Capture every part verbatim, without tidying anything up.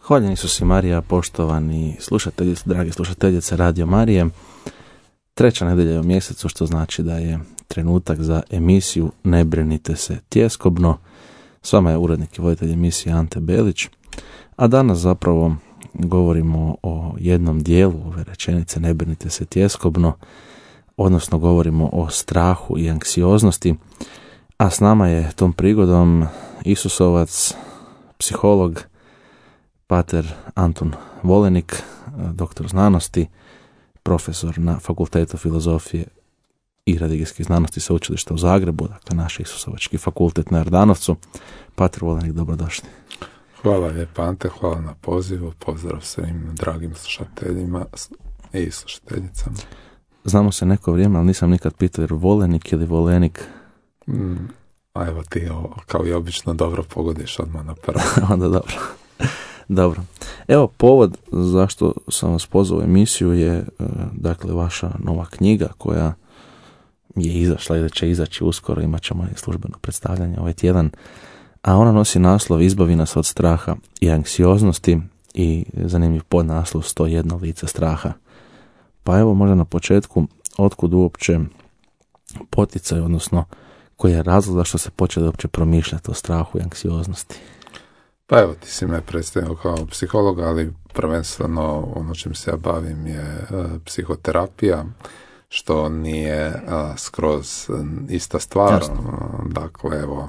Hvaljeni su si Marija, poštovani slušatelji, dragi slušateljice Radio Marije. Treća nedelja je u mjesecu, što znači da je trenutak za emisiju Ne brinite se tjeskobno. S vama je urednik i voditelj emisije Ante Belić, a danas zapravo govorimo o jednom dijelu ove rečenice Ne brinite se tjeskobno, odnosno govorimo o strahu i anksioznosti, a s nama je tom prigodom Isusovac, psiholog, pater Antun Volenik, doktor znanosti, profesor na Fakultetu filozofije i religijskih znanosti Sveučilišta u Zagrebu, dakle naš Isusovački fakultet na Jordanovcu. Pater Volenik, dobrodošli. Hvala lijepa Ante, hvala na pozivu, pozdrav svim dragim slušateljima i slušateljicama. Znamo se neko vrijeme, ali nisam nikad pitao jer Volenik ili Volenik. Mm, a evo ti ovo, kao i obično dobro pogodiš odmah na prvo. Onda dobro. Dobro. Evo, povod zašto sam vas pozvao u emisiju je, dakle, vaša nova knjiga koja je izašla i da će izaći uskoro, imat ćemo i službeno predstavljanje ovaj tjedan, a ona nosi naslov Izbavi nas od straha i anksioznosti i zanimljiv podnaslov sto jedno lice straha. Pa evo, možda na početku, otkud uopće poticaj, odnosno koji je razlog zašto se počeli uopće promišljati o strahu i anksioznosti? Pa evo, ti si me predstavio kao psiholog, ali prvenstveno ono čim se ja bavim je uh, psihoterapija, što nije uh, skroz ista stvar. Jasno. Dakle, evo,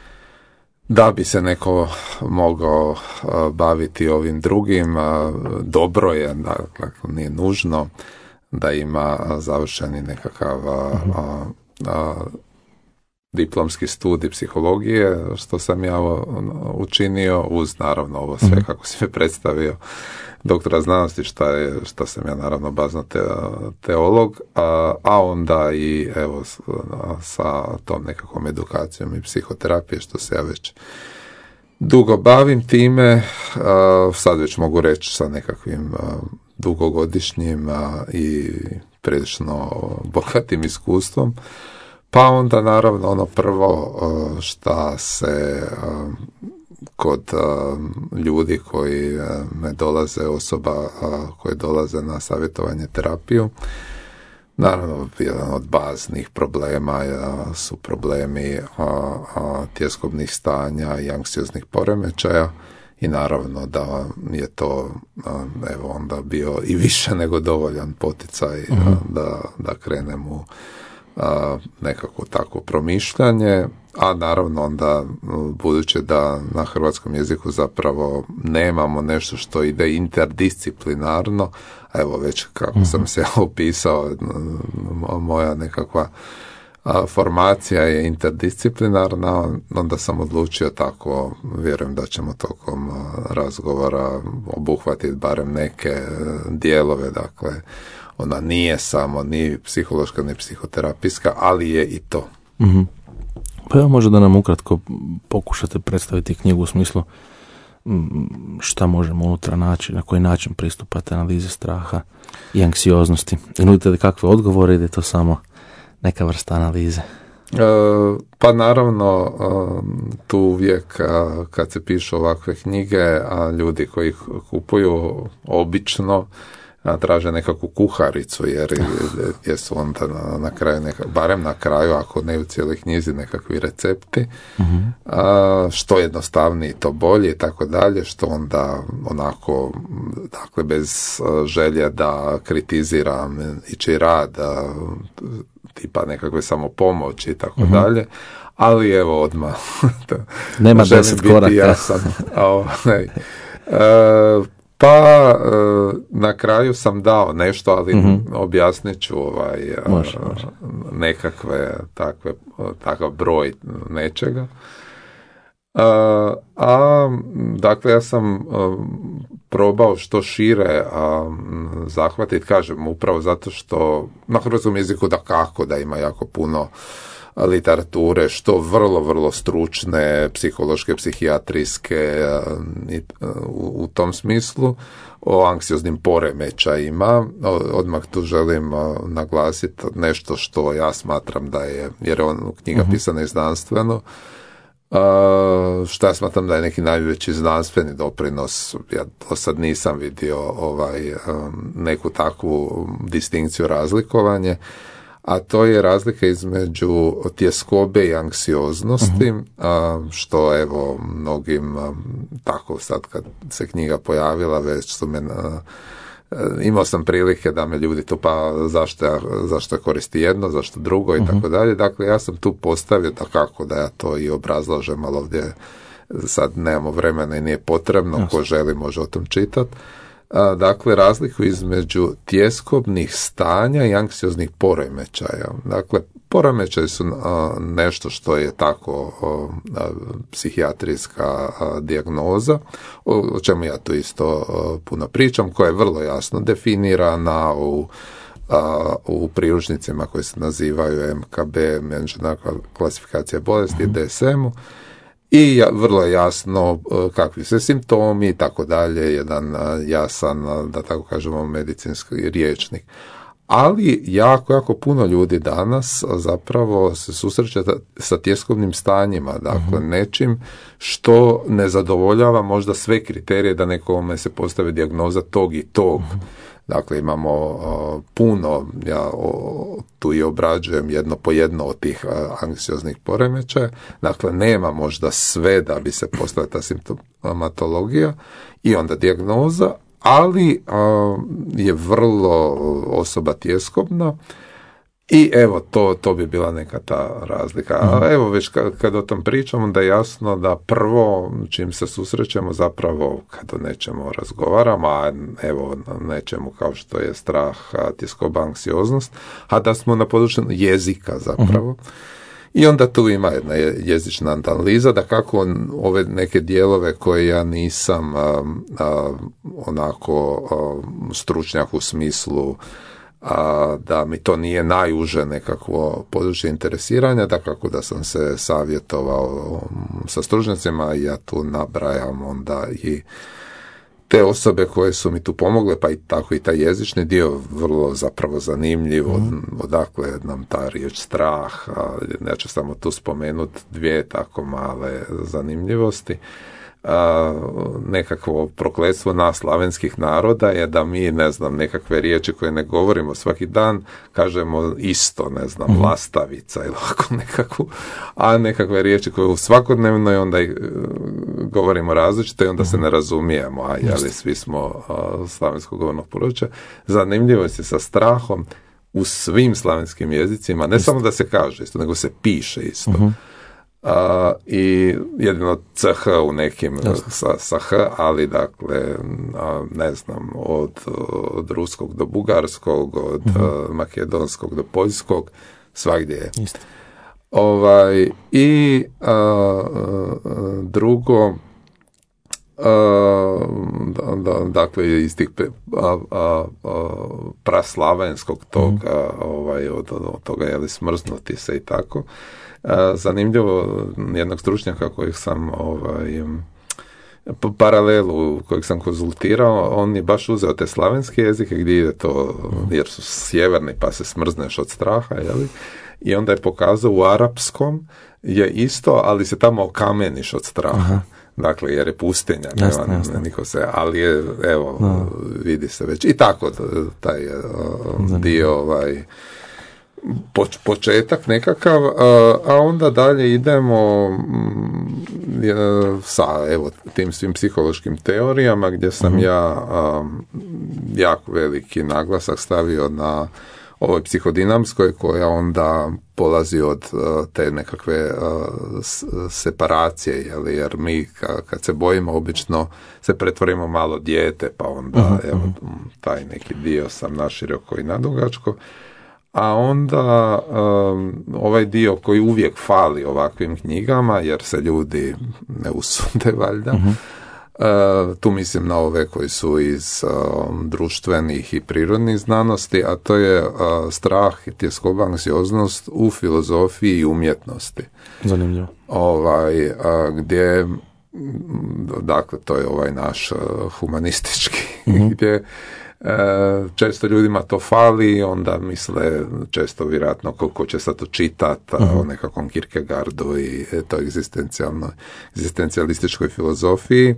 da bi se neko mogao uh, baviti ovim drugim, uh, dobro je, dakle, nije nužno da ima uh, završeni nekakav uh, uh, uh, diplomski studij psihologije, što sam ja učinio, uz naravno ovo sve mm-hmm. kako si me predstavio, doktora znanosti, šta je, šta sam ja naravno bazno te, teolog, a, a onda i evo sa tom nekakvom edukacijom i psihoterapije, što se ja već dugo bavim time, a, sad već mogu reći sa nekakvim a, dugogodišnjim a, i prilično bogatim iskustvom. Pa onda naravno ono prvo šta se kod ljudi koji me dolaze, osoba koje dolaze na savjetovanje terapiju, naravno jedan od baznih problema su problemi tjeskobnih stanja i anksioznih poremećaja i naravno da je to evo onda bio i više nego dovoljan poticaj mm-hmm. da, da krenem u A, nekako tako promišljanje, a naravno onda budući da na hrvatskom jeziku zapravo nemamo nešto što ide interdisciplinarno, evo već kako mm-hmm. sam se opisao, moja nekakva a, formacija je interdisciplinarna, onda sam odlučio tako, vjerujem da ćemo tokom razgovora obuhvatiti barem neke dijelove, dakle ona nije samo ni psihološka, ni psihoterapijska, ali je i to. Mm-hmm. Pa evo možda da nam ukratko pokušate predstaviti knjigu u smislu šta možemo unutra naći, na koji način pristupate analizi straha i anksioznosti. I nudite li kakve odgovore ili je to samo neka vrsta analize? E, pa naravno tu uvijek kad se pišu ovakve knjige, a ljudi koji ih kupuju obično a traže nekakvu kuharicu, jer, jer su onda na, na kraju, neka, barem na kraju, ako ne u cijeloj knjizi, nekakvi recepti, mm-hmm. a, što jednostavniji to bolje i tako dalje, što onda onako, dakle, bez želje da kritiziram ići rad, a, tipa nekakve samopomoći i tako mm-hmm. dalje, ali evo odmah nema deset koraka. Jasan, a, ne, a, Pa na kraju sam dao nešto, ali mm-hmm. objasnit ću ovaj, može, može. nekakve takve, takav broj nečega. A, a dakle ja sam a, probao što šire a, zahvatiti, kažem, upravo zato što na hrvatskom jeziku da kako da ima jako puno literature, što vrlo, vrlo stručne, psihološke, psihijatrijske u, u tom smislu, o anksioznim poremećajima. Odmah tu želim naglasiti nešto što ja smatram da je, jer je on knjiga uh-huh. pisana i znanstveno, Uh, šta ja smatram da je neki najveći znanstveni doprinos. Ja do sad nisam vidio ovaj, um, neku takvu distinkciju, razlikovanje, a to je razlika između tjeskobe i anksioznosti, uh-huh. što evo mnogim, um, tako sad kad se knjiga pojavila, već su me uh, imao sam prilike da me ljudi to pa zašto ja, zašto ja koristi jedno, zašto drugo i uh-huh. tako dalje. Dakle, ja sam tu postavio da kako da ja to i obrazlažem, ali ovdje sad nemamo vremena i nije potrebno, Jasne. Ko želi može o tom čitati. Dakle, razliku između tjeskobnih stanja i anksioznih poremećaja. Dakle, poremećaji su a, nešto što je tako a, a, psihijatrijska a, dijagnoza, o, o čemu ja tu isto a, puno pričam, koja je vrlo jasno definirana u, a, u priručnicima koji se nazivaju M K B, Međunarodna klasifikacija bolesti, mm-hmm. D S M-u. I vrlo je jasno kakvi se simptomi i tako dalje, jedan jasan, da tako kažemo, medicinski rječnik. Ali jako, jako puno ljudi danas zapravo se susreće sa tjeskobnim stanjima, dakle uh-huh. nečim što ne zadovoljava možda sve kriterije da nekome se postavi dijagnoza tog i tog. Uh-huh. Dakle, imamo uh, puno, ja o, tu i obrađujem jedno po jedno od tih uh, anksioznih poremećaja. Dakle, nema možda sve da bi se postavila ta simptomatologija i onda dijagnoza, ali uh, je vrlo osoba tjeskobna. I evo, to, to bi bila neka ta razlika. A evo, već kad, kad o tom pričamo, da je jasno da prvo čim se susrećemo zapravo kad o nečemu razgovaramo, a evo nečemu kao što je strah, tjeskoba, anksioznost, a da smo na području jezika zapravo. Uh-huh. I onda tu ima jedna jezična analiza, da kako ove neke dijelove koje ja nisam a, a, onako a, stručnjak u smislu a da mi to nije najuže nekakvo područje interesiranja, da kako da sam se savjetovao sa stručnjacima i ja tu nabrajam onda i te osobe koje su mi tu pomogle, pa i tako i taj jezični dio vrlo zapravo zanimljiv, mm. odakle nam ta riječ strah, ja ću samo tu spomenuti dvije tako male zanimljivosti. A, nekakvo prokletstvo nas slavenskih naroda je da mi, ne znam, nekakve riječi koje ne govorimo svaki dan, kažemo isto, ne znam, mm-hmm. lastavica ili ovako nekakvu, a nekakve riječi koje u svakodnevnoj onda i, uh, govorimo različito i onda mm-hmm. se ne razumijemo, a jeli svi smo uh, slavenskog govornog područja. Zanimljivo je sa strahom u svim slavenskim jezicima, ne isto. Samo da se kaže isto, nego se piše isto. Mm-hmm. Uh, i jedino C H u nekim sa, sa H, ali dakle uh, ne znam, od, od ruskog do bugarskog, od mm-hmm. uh, makedonskog do poljskog, svagdje je. Isto. Ovaj, i uh, uh, drugo, uh, da, da, dakle iz tih uh, uh, uh, praslavenskog toga, mm-hmm. ovaj, od, od toga je li smrznuti se i tako. Zanimljivo, jednog stručnjaka kojeg sam ovaj, paralelu kojeg sam konzultirao, on je baš uzeo te slavenske jezike gdje ide to, jer su sjeverni pa se smrzneš od straha, jeli? I onda je pokazao u arapskom je isto, ali se tamo okameniš od straha. Aha. Dakle, jer je pustinja, jasne, nema, jasne. Niko se, ali je, evo, no. vidi se već. I tako, taj uh, dio, ovaj, početak nekakav, a onda dalje idemo sa evo tim svim psihološkim teorijama gdje sam uh-huh. ja jako veliki naglasak stavio na ovoj psihodinamskoj koja onda polazi od te nekakve separacije, jeli, jer mi kad se bojimo obično se pretvorimo malo dijete, pa onda uh-huh. evo taj neki dio sam naširoko i nadugačko. A onda um, ovaj dio koji uvijek fali ovakvim knjigama, jer se ljudi ne usude valjda, uh-huh. uh, tu mislim na ove koji su iz um, društvenih i prirodnih znanosti, a to je uh, strah i tjeskoba, anksioznost u filozofiji i umjetnosti. Zanimljivo. Ovaj, uh, gdje, dakle, to je ovaj naš uh, humanistički, uh-huh. gdje često ljudima to fali, onda misle često vjerojatno koliko će sad to čitati uh-huh. o nekakvom Kierkegaardu i to egzistencijalističkoj filozofiji.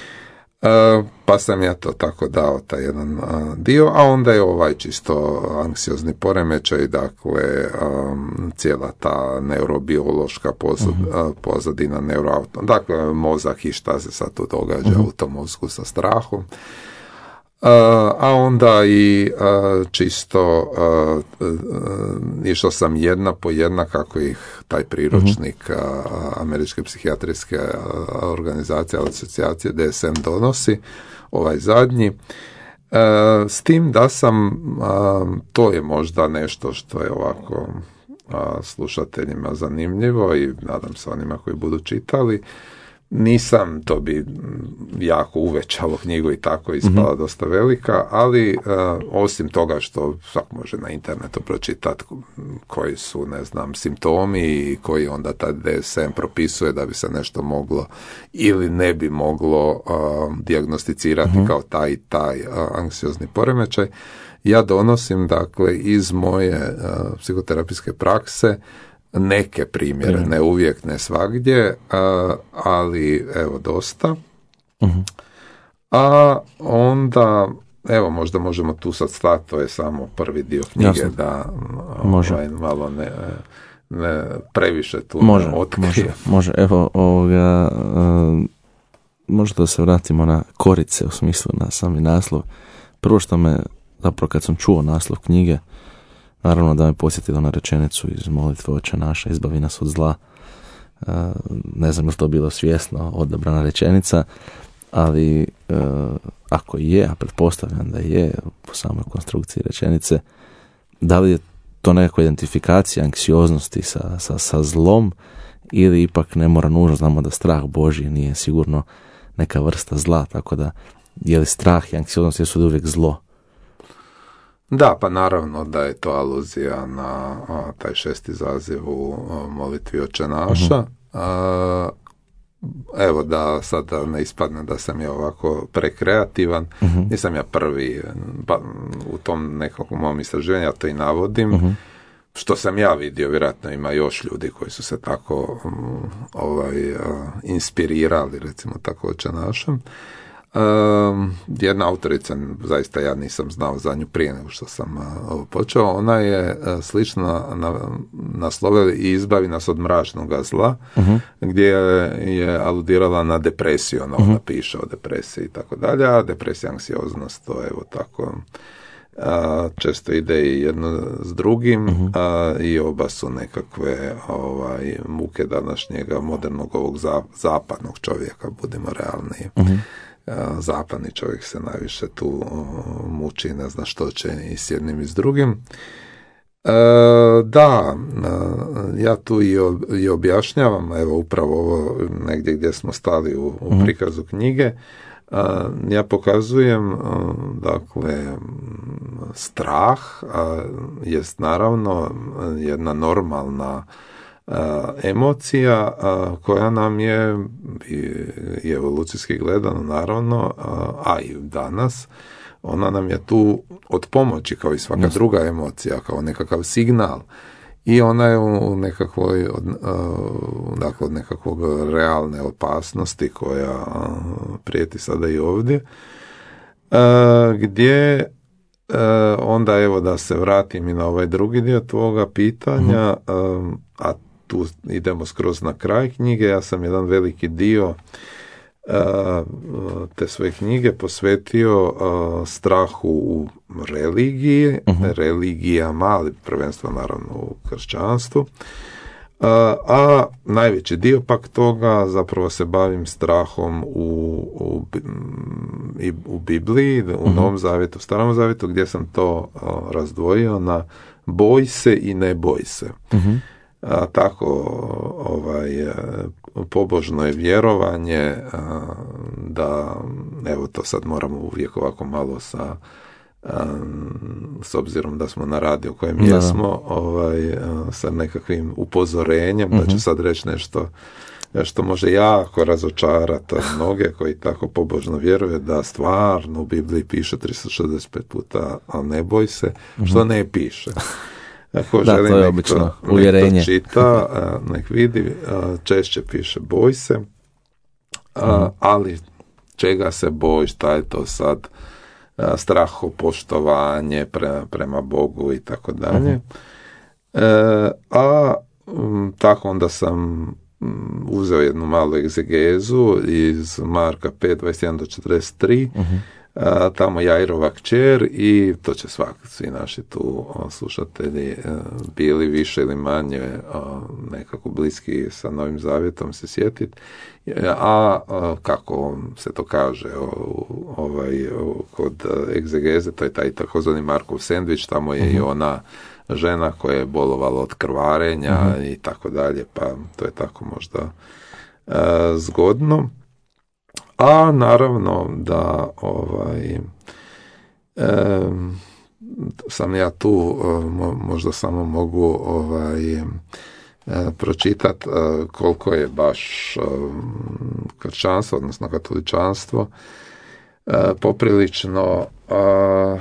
Pa sam ja to tako dao, taj jedan dio, a onda je ovaj čisto anksiozni poremećaj, dakle um, cijela ta neurobiološka pozad, uh-huh. pozadina neuroauto, dakle mozak i šta se sad tu događa uh-huh. u tom mozgu sa strahom. Uh, a onda i uh, čisto uh, uh, išao sam jedna po jedna kako ih taj priručnik uh, Američke psihijatrijske uh, organizacije, asocijacije D S M donosi, ovaj zadnji, uh, s tim da sam, uh, to je možda nešto što je ovako uh, slušateljima zanimljivo i nadam se onima koji budu čitali. Nisam, to bi jako uvećalo knjigu i tako ispala mm-hmm. dosta velika, ali uh, osim toga što svak može na internetu pročitati koji su, ne znam, simptomi i koji onda taj D S M propisuje da bi se nešto moglo ili ne bi moglo uh, dijagnosticirati mm-hmm. kao taj taj uh, anksiozni poremećaj. Ja donosim, dakle, iz moje uh, psihoterapijske prakse neke primjere, ne uvijek, ne svagdje, a, ali evo dosta. Uh-huh. A onda, evo možda možemo tu sad stati, to je samo prvi dio knjige. Jasno. Da ovaj, malo ne, ne previše tu može, ne otkrije. Može, može, evo ovoga, uh, možda da se vratimo na korice u smislu na sami naslov. Prvo što me, zapravo kad sam čuo naslov knjige, naravno da me posjetilo na rečenicu iz molitve Oče naša, izbavi nas od zla. Uh, ne znam je li to bilo svjesno odabrana rečenica, ali uh, ako je, a pretpostavljam da je po samoj konstrukciji rečenice, da li je to nekakva identifikacija anksioznosti sa, sa, sa zlom ili ipak ne mora nužno, znamo da strah Božji nije sigurno neka vrsta zla, tako da je li strah i anksioznost jesu li uvijek zlo? Da, pa naravno da je to aluzija na a, taj šesti zaziv u a, molitvi Oče naša. Uh-huh. A, evo da sada ne ispadne da sam ja ovako prekreativan, uh-huh. nisam ja prvi, pa, u tom nekakvom mom istraživanju, ja to i navodim, uh-huh. što sam ja vidio, vjerojatno ima još ljudi koji su se tako um, ovaj, uh, inspirirali, recimo tako Oče našem. Um, jedna autorica, zaista ja nisam znao za nju prije nego što sam uh, počeo, ona je uh, slično na, naslovila i izbavi nas od mračnog zla, uh-huh. gdje je aludirala na depresiju, ona uh-huh. piše o depresiji i tako dalje, a depresija, anksioznost, to evo tako uh, često ide i jedno s drugim uh-huh. uh, i oba su nekakve ovaj, muke današnjega modernog ovog za, zapadnog čovjeka, budimo realni. Uh-huh. Zapadni čovjek se najviše tu muči, ne zna što će i s jednim i s drugim. E, da, ja tu i, ob, i objašnjavam, evo upravo ovo negdje gdje smo stali u, u prikazu knjige, e, ja pokazujem, dakle, strah a, jest naravno jedna normalna a, emocija a, koja nam je i, i evolucijski gledano naravno, a, a i danas, ona nam je tu od pomoći kao i svaka yes. druga emocija, kao nekakav signal. I ona je u nekakvoj, od, dakle, od nekakvog realne opasnosti koja prijeti sada i ovdje, gdje onda evo da se vratim i na ovaj drugi dio tvoga pitanja, mm-hmm. a tu idemo skroz na kraj knjige, ja sam jedan veliki dio te svoje knjige posvetio strahu u religiji, uh-huh. religijama, ali prvenstveno naravno u kršćanstvu, a, a najveći dio pak toga zapravo se bavim strahom u, u, u Bibliji, u uh-huh. Novom zavjetu, u Starom zavjetu, gdje sam to razdvojio na boj se i ne boj se. Uh-huh. A, tako ovaj pobožno je vjerovanje a, da, evo to sad moramo uvijek ovako malo sa a, s obzirom da smo na radiju kojem jesmo, ovaj, a, sa nekakvim upozorenjem, uh-huh. da ću sad reći nešto što može jako razočarati mnoge koji tako pobožno vjeruje da stvarno u Bibliji piše tristo šezdeset pet puta, ali ne boj se, mm-hmm. što ne piše. Ako da, želi to je nek obično to, uvjerenje. Nek to čita, nek vidi, češće piše boj se, mm. ali čega se bojiš, šta je to sad, strahopoštovanje pre, prema Bogu i tako dalje. A tako onda sam uzeo jednu malu egzegezu iz Marka pet, dvadeset jedan do četrdeset tri, uh-huh. a, tamo Jairova kćer, i to će svaki, svi naši tu o, slušatelji a, bili više ili manje a, nekako bliski sa Novim Zavjetom se sjetiti. A, a kako se to kaže o, ovaj, o, kod egzegeze, to je taj takozvani Markov sendvič, tamo je uh-huh. i ona žena koja je bolovala od krvarenja uh-huh. i tako dalje, pa to je tako možda e, zgodno. A naravno da ovaj e, sam ja tu e, možda samo mogu ovaj e, pročitati e, koliko je baš e, kršćanstvo, odnosno katoličanstvo e, poprilično e,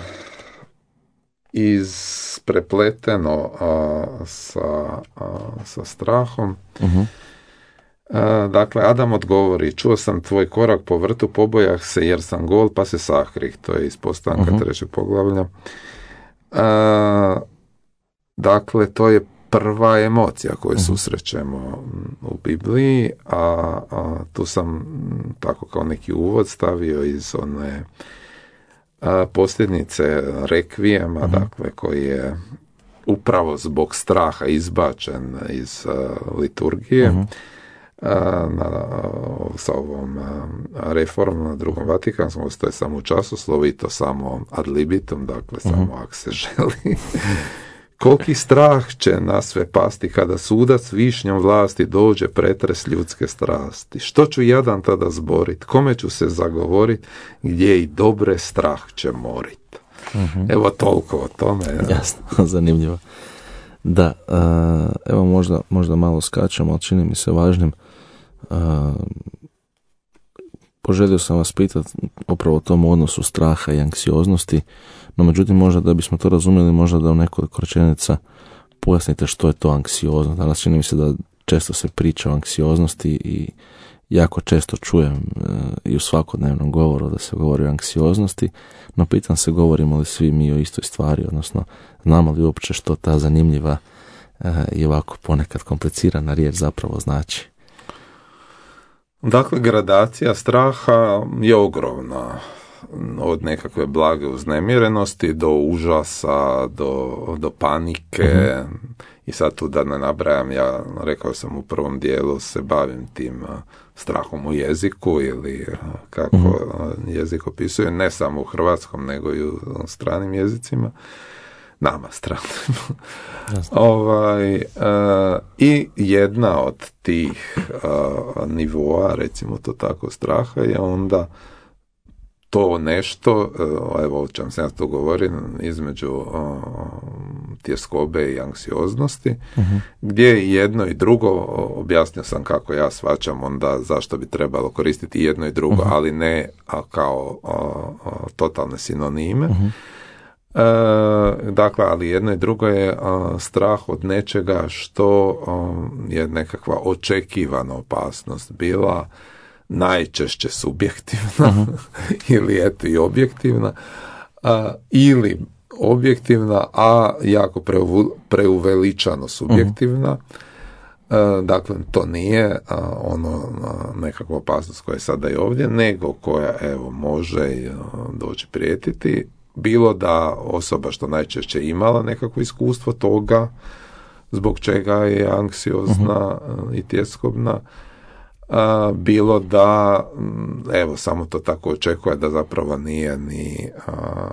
isprepleteno a, sa, a, sa strahom. Uh-huh. A, dakle, Adam odgovori: čuo sam tvoj korak po vrtu, pobojah se jer sam gol, pa se sakrih. To je iz postanka uh-huh. trećeg poglavlja. A, dakle, to je prva emocija koju uh-huh. susrećemo u Bibliji, a, a tu sam tako kao neki uvod stavio iz one posljednice Rekvijema, uh-huh. dakle, koji je upravo zbog straha izbačen iz uh, liturgije uh-huh. uh, na, uh, sa ovom uh, reformom na drugom Vatikanskom, ostaje samo u časoslovu i to samo ad libitum, dakle, uh-huh. samo ako se želi. Koliki strah će nas sve pasti kada sudac višnjom vlasti dođe pretres ljudske strasti. Što ću jadan tada zborit? Kome ću se zagovorit? Gdje i dobre strah će morit. Uh-huh. Evo toliko o tome. Ja. Jasno, zanimljivo. Da, uh, evo možda, možda malo skačemo, ali čini mi se važnim. Uh, poželio sam vas pitati upravo o tom odnosu straha i anksioznosti. No, međutim, možda da bismo to razumjeli, možda da u nekoliko rečenica pojasnite što je to anksioznost. Danas čini mi se da često se priča o anksioznosti i jako često čujem e, i u svakodnevnom govoru da se govori o anksioznosti, no pitam se govorimo li svi mi o istoj stvari, odnosno znamo li uopće što ta zanimljiva e, i ovako ponekad komplicirana riječ zapravo znači. Dakle, gradacija straha je ogromna. Od nekakve blage uznemirenosti do užasa, do, do panike. Uh-huh. I sad tu da ne nabrajam, ja rekao sam u prvom dijelu se bavim tim strahom u jeziku ili kako uh-huh. jezik opisuje, ne samo u hrvatskom nego i u stranim jezicima, nama stranim. ovaj, uh, i jedna od tih uh, nivoa, recimo to tako, straha je onda to nešto, evo o čem sam ja tu govorim, između o, tjeskobe i anksioznosti, uh-huh. gdje jedno i drugo, objasnio sam kako ja shvaćam onda zašto bi trebalo koristiti jedno i drugo, uh-huh. ali ne a, kao o, o, totalne sinonime. Uh-huh. E, dakle, ali jedno i drugo je a, strah od nečega što a, je nekakva očekivana opasnost bila, najčešće subjektivna uh-huh. ili eto i objektivna, a, ili objektivna, a jako preu, preuveličano subjektivna. Uh-huh. A, dakle, to nije a, ono a, nekakva opasnost koja je sada i ovdje, nego koja evo može a, doći prijetiti, bilo da osoba što najčešće imala nekakvo iskustvo toga, zbog čega je anksiozna uh-huh. i tjeskobna, A, bilo da evo samo to tako očekuje da zapravo nije ni a,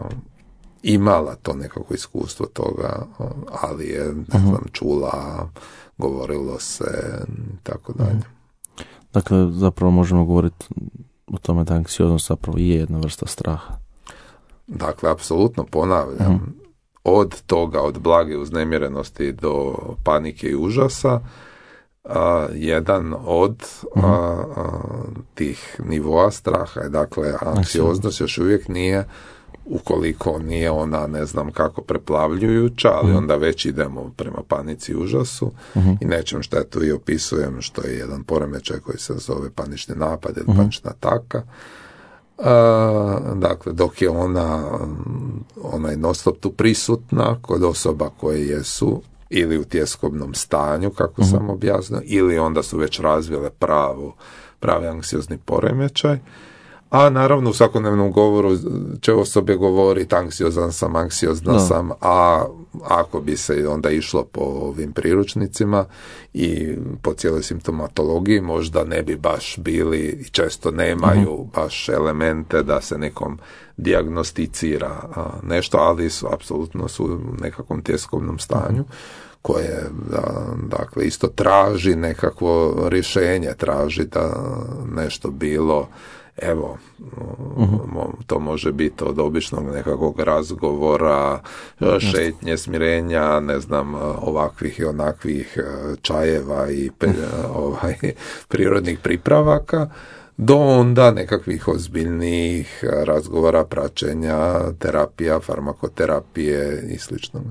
imala to nekako iskustvo toga, ali je ne uh-huh. znam, čula, govorilo se tako dalje. Uh-huh. Dakle, zapravo možemo govoriti o tome da anksioznost zapravo je jedna vrsta straha. Dakle, apsolutno ponavljam, uh-huh. od toga, od blage uznemirenosti do panike i užasa, a, jedan od a, a, tih nivoa straha je, dakle, anksioznost još uvijek nije, ukoliko nije ona, ne znam kako, preplavljujuća, ali onda već idemo prema panici i užasu uh-huh. i nečem što ja tu i opisujem, što je jedan poremećaj koji se zove panični napad ili uh-huh. panična ataka. Uh, dakle, dok je ona ona je non stop tu prisutna kod osoba koje jesu ili u tjeskobnom stanju, kako uh-huh. sam objasnio, ili onda su već razvile pravu, pravi anksiozni poremećaj. A naravno u svakodnevnom govoru će osobe govoriti anksiozan sam, anksiozna no. sam, a ako bi se onda išlo po ovim priručnicima i po cijeloj simptomatologiji, možda ne bi baš bili i često nemaju uh-huh. baš elemente da se nekom dijagnosticira nešto, ali su apsolutno su u nekakvom tjeskobnom stanju koje da, dakle isto traži nekakvo rješenje, traži da nešto bilo. Evo, uh-huh. to može biti od običnog nekakvog razgovora, šetnje, smirenja, ne znam, ovakvih i onakvih čajeva i pe, ovaj, prirodnih pripravaka, do onda nekakvih ozbiljnijih razgovora, praćenja, terapija, farmakoterapije i slično.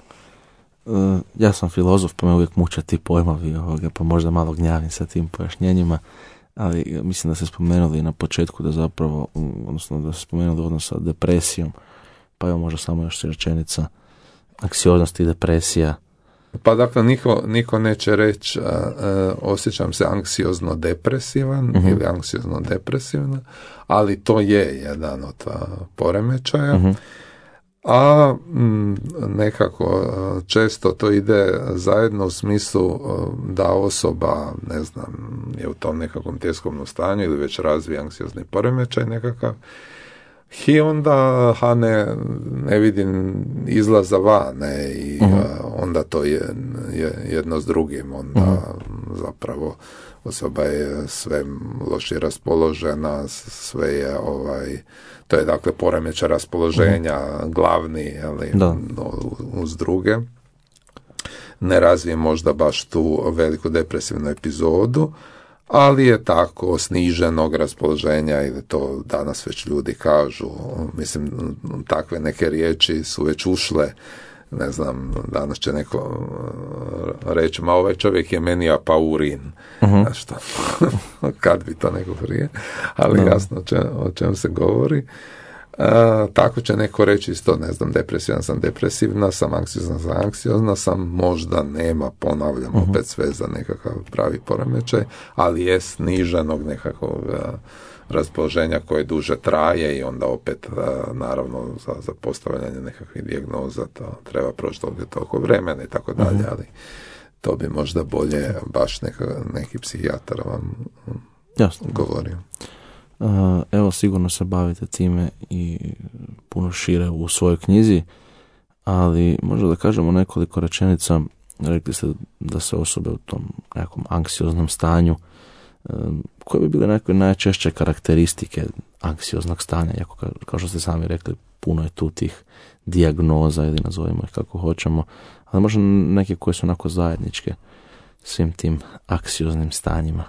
Ja sam filozof, pa me uvijek muče ti pojmovi ovoga, pa možda malo gnjavim sa tim pojašnjenjima. Ali mislim da ste spomenuli na početku da zapravo, odnosno da ste spomenuli odnos sa depresijom, pa evo možda samo još rečenica, anksioznost i depresija. Pa dakle, niko, niko neće reći uh, osjećam se anksiozno depresivan uh-huh. ili anksiozno depresivna, ali to je jedan od uh, poremećaja. Uh-huh. A m, nekako često to ide zajedno u smislu da osoba, ne znam, je u tom nekakvom tjeskobnom stanju ili već razvija anksiozni poremećaj nekakav i onda ha, ne, ne vidim izlaza van ne, i uh-huh. a, onda to je, je jedno s drugim, onda uh-huh. zapravo osoba je sve lošije raspoložena, sve je ovaj, to je dakle poremećaj raspoloženja uh-huh. glavni, ali uz druge. Ne razvije možda baš tu veliku depresivnu epizodu, ali je tako sniženog raspoloženja, ili to danas već ljudi kažu, mislim, takve neke riječi su već ušle, ne znam, danas će neko reći, ma ovaj čovjek je meni apaurin, uh-huh. što, kad bi to neko prije, ali no. jasno o čem, o čem se govori. Uh, tako će neko reći isto, ne znam, depresivan sam, depresivna sam, anksiozna sam, anksiozna sam, možda nema, ponavljam, uh-huh. opet sve za nekakav pravi poremećaj, ali je sniženog nekakvog uh, raspoloženja koje duže traje i onda opet, uh, naravno, za, za postavljanje nekakvih dijagnoza to treba proći ovdje toliko vremena i tako dalje, uh-huh. ali to bi možda bolje baš neka, neki psihijatar vam Jasno. govorio. Uh, evo, sigurno se bavite time i puno šire u svojoj knjizi, ali možda da kažemo nekoliko rečenica. Rekli ste da se osobe u tom nekom anksioznom stanju, uh, koje bi bile neke najčešće karakteristike anksioznog stanja, jako kao, kao što ste sami rekli, puno je tu tih dijagnoza ili nazovimo ih kako hoćemo, ali možda neke koje su onako zajedničke svim tim anksioznim stanjima.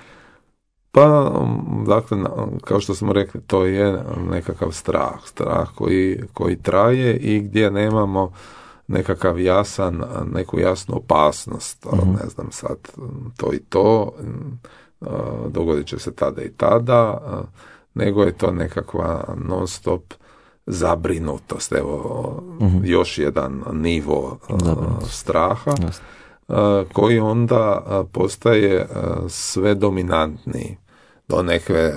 Pa, dakle, kao što smo rekli, to je nekakav strah, strah koji, koji traje i gdje nemamo nekakav jasan, neku jasnu opasnost, uh-huh. ne znam sad, to i to, dogodit će se tada i tada, nego je to nekakva non stop zabrinutost, evo, uh-huh. još jedan nivo straha, yes. koji onda postaje sve dominantniji do neke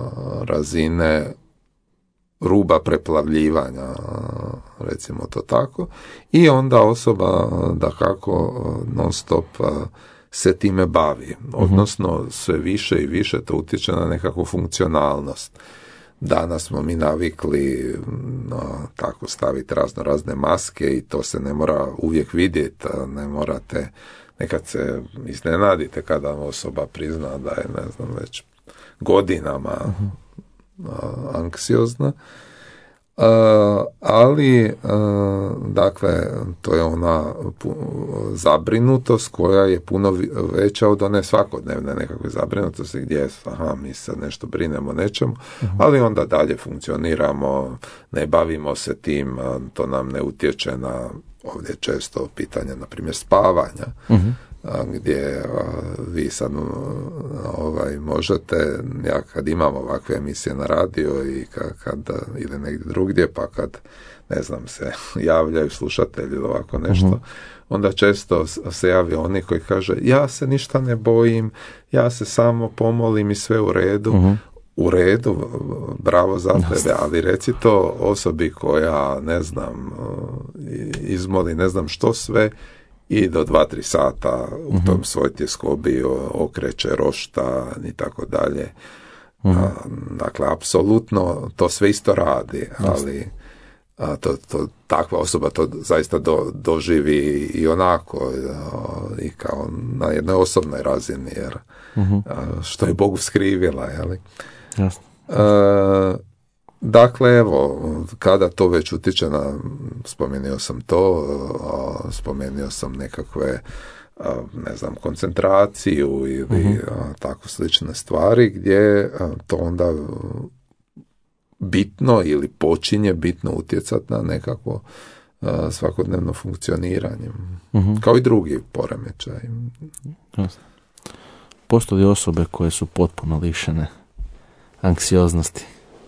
razine ruba preplavljivanja, recimo to tako, i onda osoba da kako non stop se time bavi, odnosno sve više i više to utječe na nekakvu funkcionalnost. Danas smo mi navikli no, tako staviti razno razne maske i to se ne mora uvijek vidjeti, ne morate, nekad se iznenadite kada osoba prizna da je, ne znam, već godinama uh-huh. anksiozna, Uh, ali uh, dakle to je ona pu- zabrinutost koja je puno veća od one svakodnevne nekakve zabrinutosti gdje aha, mi sad nešto brinemo nečemu, uh-huh. ali onda dalje funkcioniramo, ne bavimo se tim, to nam ne utječe na ovdje često pitanje na primjer spavanja, uh-huh. gdje a, vi sad ovaj, možete, ja kad imam ovakve emisije na radio i kad, kad ide negdje drugdje, pa kad ne znam se javljaju slušatelji ili ovako nešto, uh-huh. onda često se javi oni koji kaže ja se ništa ne bojim, ja se samo pomolim i sve u redu. Uh-huh. U redu, bravo za tebe, ali reci to osobi koja ne znam izmoli ne znam što sve i do dva, tri sata u uh-huh. tom svoj tjeskobi okreće, rošta i tako dalje. Uh-huh. Dakle, apsolutno to sve isto radi, ali a, to, to, takva osoba to zaista do, doživi i onako a, i kao na jednoj osobnoj razini, jer uh-huh. a, što je Bogu skrivila, jeli? Jasno. E, dakle, evo, kada to već utječe na, spomenuo sam to, a, spomenuo sam nekakve, a, ne znam, koncentraciju ili uh-huh. a, tako slične stvari, gdje a, to onda bitno ili počinje bitno utjecati na nekako a, svakodnevno funkcioniranje. Uh-huh. Kao i drugi poremećaj. Jasno. Postoje osobe koje su potpuno lišene anksioznosti?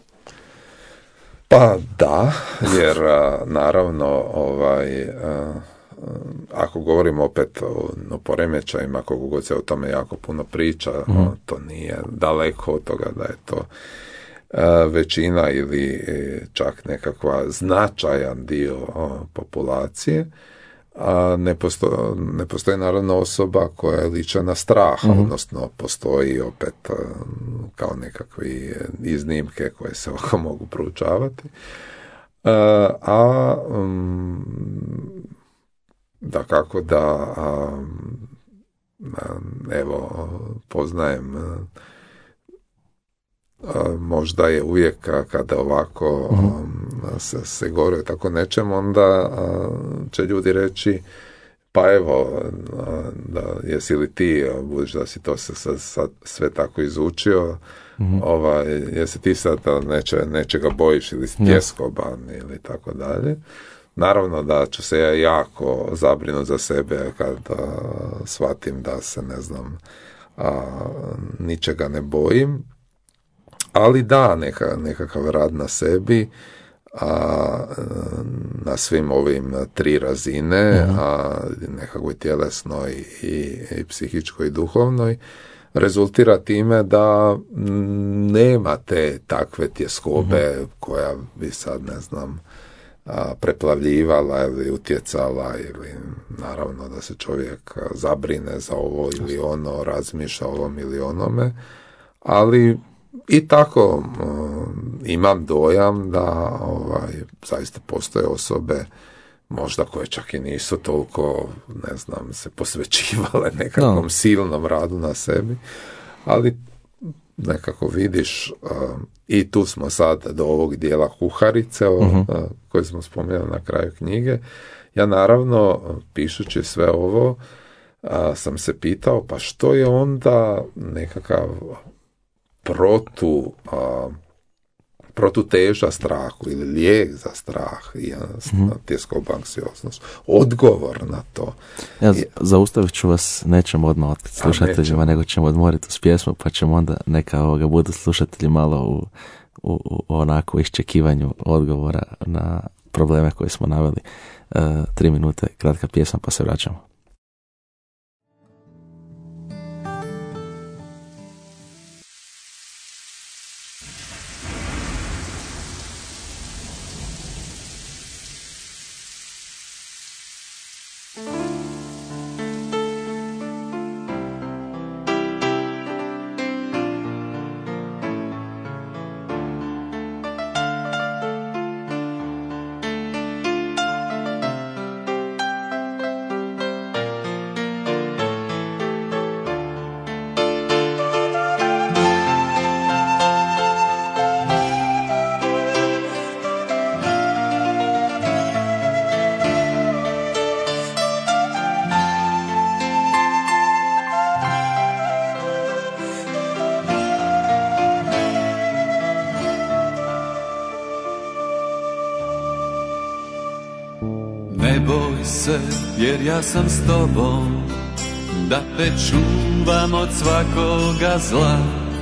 Pa da, jer naravno ovaj, ako govorimo opet o, o poremećajima, koliko god se o tome jako puno priča, mm. to nije daleko od toga da je to većina ili čak nekakva značajan dio populacije. A ne, posto, ne postoji naravno osoba koja je ličena straha, mm-hmm. odnosno postoji opet kao nekakvi iznimke koje se ovako mogu proučavati. A, a um, da kako da a, evo poznajem a, možda je uvijek kada ovako mm-hmm. se, se govori o tako nečem, onda a, će ljudi reći pa evo, a, da, jesi li ti, budući da si to se sad, sad sve tako izučio, mm-hmm. ovaj, jesi ti sad neče, nečega bojiš ili si tjeskoban yes. ili tako dalje. Naravno da ću se ja jako zabrinuti za sebe kada shvatim da se ne znam a, ničega ne bojim. Ali da, neka, nekakav rad na sebi, a, na svim ovim tri razine, uh-huh. a nekakvoj tjelesnoj i, i psihičkoj i duhovnoj, rezultira time da nema te takve tjeskobe uh-huh. koja bi sad, ne znam, a, preplavljivala ili utjecala ili naravno da se čovjek zabrine za ovo ili ono, razmišlja o ovom ili onome, ali i tako um, imam dojam da ovaj, zaista postoje osobe možda koje čak i nisu toliko, ne znam, se posvećivale nekakvom no. silnom radu na sebi, ali nekako vidiš um, i tu smo sad do ovog dijela kuharice uh-huh. uh, koje smo spomenuli na kraju knjige. Ja naravno, pišući sve ovo, uh, sam se pitao pa što je onda nekakav protu a, protuteža strahu ili lijek za strah i mm-hmm. tjeskobu anksioznost, odgovor na to. Ja zaustavit ću vas, nećemo odmah otkriti slušateljima, nego ćemo odmoriti uz pjesmu, pa ćemo onda neka ovoga budu slušatelji malo u, u, u onako iščekivanju odgovora na probleme koje smo naveli. E, tri minute, kratka pjesma, pa se vraćamo. Ne boj se, jer ja sam s tobom, da te čuvam od svakoga zla.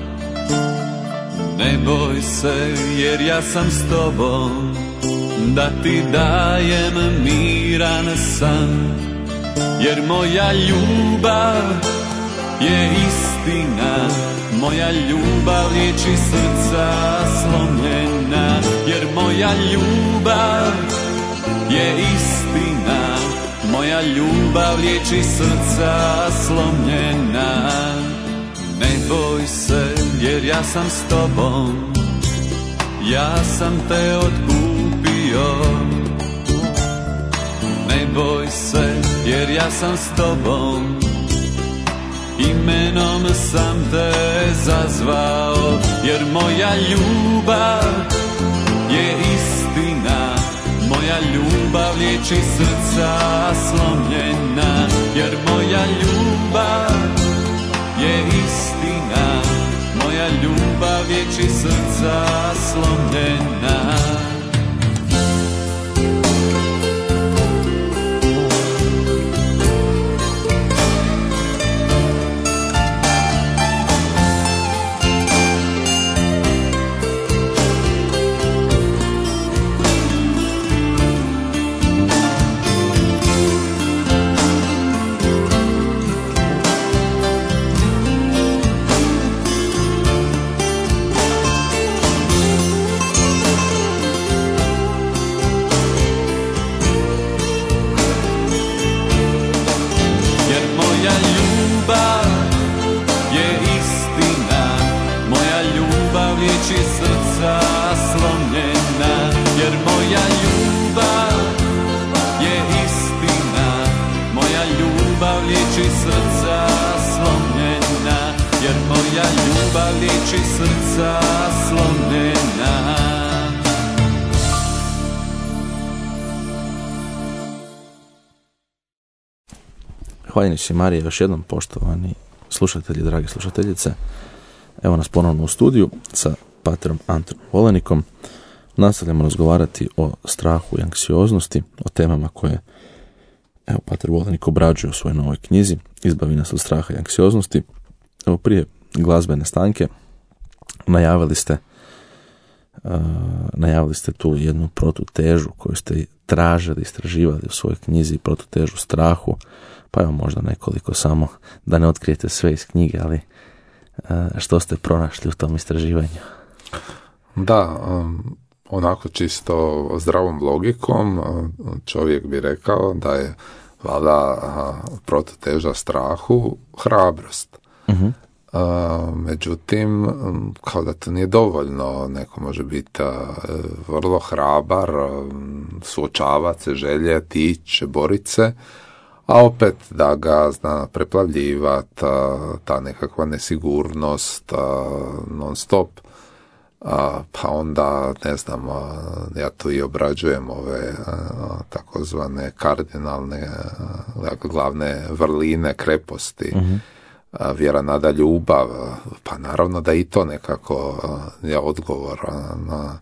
Ne boj se, jer ja sam s tobom, da ti dajem miran san. Jer moja ljubav je istina, moja ljubav liječi srca slomljena. Jer moja ljubav je istina, moja ljubav liječi srca slomljena. Ne boj se, jer ja sam s tobom, ja sam te otkupio. Ne boj se, jer ja sam s tobom, imenom sam te zazvao. Jer moja ljubav je istina, moja ljubav liječi srca slomljena. Jer moja ljubav je istina, moja ljubav liječi srca slomljena. Hvaljeni si Marije, još jednom poštovani slušatelji, dragi slušateljice. Evo nas ponovno u studiju sa paterom Antonom Volenikom. Nastavljamo razgovarati o strahu i anksioznosti, o temama koje evo, pater Volenik obrađuje u svojoj novoj knjizi Izbavi nas od straha i anksioznosti. Evo, prije glazbene stanke najavili ste uh, najavili ste tu jednu protutežu koju ste tražili, istraživali u svojoj knjizi, protutežu strahu. Pa evo možda nekoliko samo, da ne otkrijete sve iz knjige, ali što ste pronašli u tom istraživanju? Da, onako čisto zdravom logikom čovjek bi rekao da je valjda protuteža strahu hrabrost. Uh-huh. Međutim, kao da to nije dovoljno, neko može biti vrlo hrabar, suočavati se, željeti, ići, boriti se, a opet da ga zna preplavljivati, ta nekakva nesigurnost non stop, pa onda, ne znam, ja tu i obrađujem ove takozvane kardinalne, glavne vrline kreposti, uh-huh. Vjera, nada, ljubav, pa naravno da i to nekako je odgovor na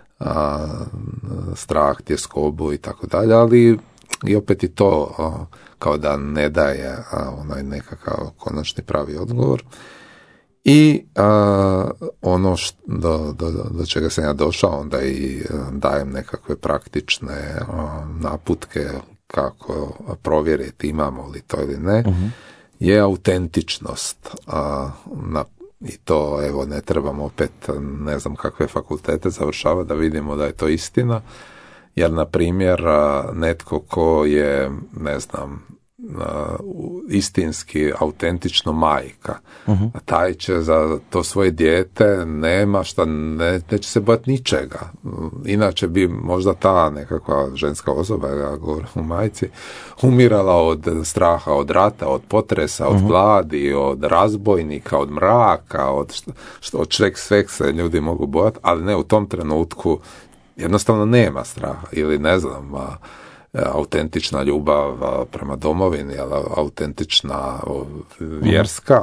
strah, tjeskobu i tako dalje, ali i opet i to kao da ne daje onaj nekakav konačni pravi odgovor. I a, ono što, do, do, do čega sam ja došao, onda i dajem nekakve praktične a, naputke kako provjeriti imamo li to ili ne, uh-huh. je autentičnost. A, na, I to, evo, ne trebamo opet ne znam kakve fakultete završavati da vidimo da je to istina. Jer, na primjer, netko ko je, ne znam, istinski, autentično majka, uh-huh. a taj će za to svoje dijete nema šta, ne, neće se bojati ničega. Inače bi možda ta nekakva ženska osoba, ja govorim u majci, umirala od straha, od rata, od potresa, od uh-huh. gladi, od razbojnika, od mraka, od, što, što, od čeg sveg se ljudi mogu bojati, ali ne, u tom trenutku jednostavno nema straha, ili ne znam, a, autentična ljubav prema domovini, autentična vjerska,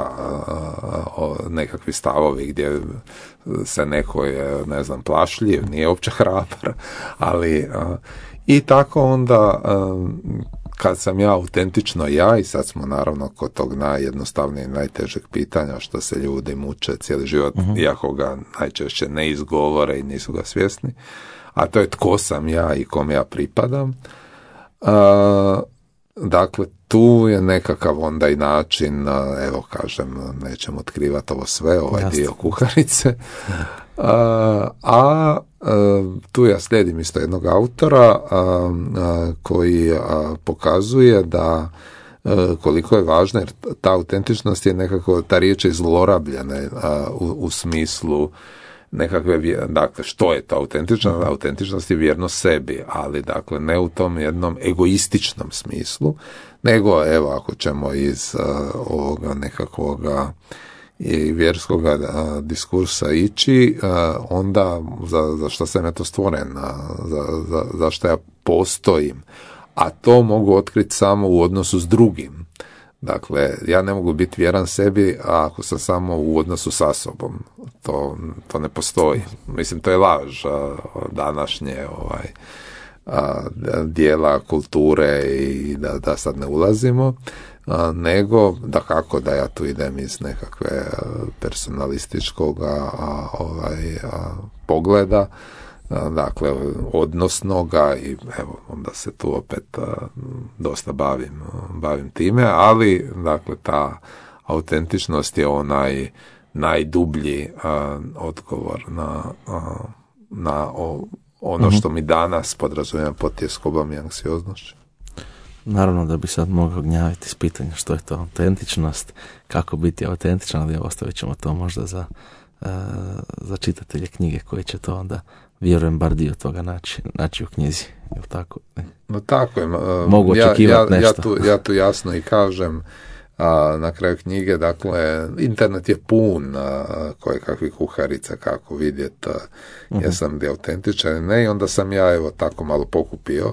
nekakvi stavovi gdje se neko je, ne znam, plašljiv, nije uopće hrabar, ali i tako onda kad sam ja autentično ja, i sad smo naravno kod tog najjednostavnijeg, najtežeg pitanja što se ljudi muče cijeli život, uh-huh. iako ga najčešće ne izgovore i nisu ga svjesni, a to je tko sam ja i kom ja pripadam. Uh, dakle, tu je nekakav onda i način, evo kažem, nećemo otkrivati ovo sve, ovaj Jasne. dio kuharice, uh, a uh, tu ja slijedim isto jednog autora uh, uh, koji uh, pokazuje da uh, koliko je važno, jer ta autentičnost je nekako, ta riječ je zlorabljena uh, u, u smislu nekakve, dakle, što je to autentičnost? Mm-hmm. Autentičnost je vjernost sebi, ali dakle ne u tom jednom egoističnom smislu, nego evo ako ćemo iz uh, ovoga nekakvoga i vjerskoga uh, diskursa ići, uh, onda za, za što sam ja to stvoren, uh, za, za, za što ja postojim, a to mogu otkriti samo u odnosu s drugim. Dakle, ja ne mogu biti vjeran sebi ako sam samo u odnosu sa sobom. To, to ne postoji. Mislim, to je laž a, današnje ovaj, a, dijela kulture i da, da sad ne ulazimo, a, nego da kako da ja tu idem iz nekakve personalističkog a, ovaj, a, pogleda, dakle odnosnoga, i evo onda se tu opet a, dosta bavim, bavim time, ali dakle ta autentičnost je onaj najdublji a, odgovor na, a, na o, ono uh-huh. što mi danas podrazumijem pod tjeskobom i anksioznošću. Naravno da bi sad mogao gnjaviti s pitanja što je to autentičnost, kako biti autentičan, ali ostavit ćemo to možda za, uh, za čitatelje knjige koji će to onda, vjerujem, bar dio toga naći, naći u knjizi. Jel tako? No tako je. Mogu očekivati ja, ja, nešto. Ja tu, ja tu jasno i kažem, a, na kraju knjige, dakle, internet je pun a, koje kakvih kuharica, kako vidjeti uh-huh. jesam li autentičan, ne, i onda sam ja evo tako malo pokupio,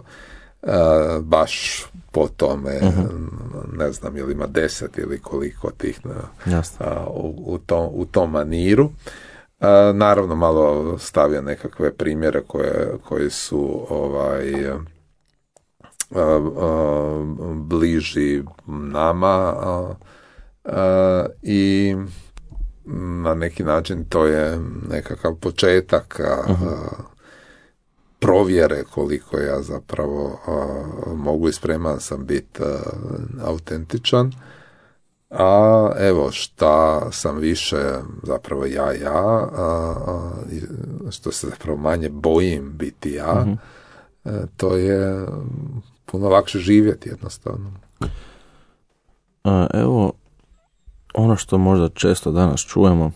a, baš po tome, uh-huh. ne znam, ili ima deset ili koliko tih a, u, u, tom, u tom maniru. Uh, naravno malo stavio nekakve primjere koje, koji su ovaj uh, uh, bliži nama uh, uh, i na neki način to je nekakav početak uh, uh-huh. provjere koliko ja zapravo uh, mogu i spreman sam biti uh, autentičan. A evo šta sam više zapravo ja ja, a, a, što se zapravo manje bojim biti ja, mm-hmm. e, to je puno lakše živjeti jednostavno. A, evo, ono što možda često danas čujemo,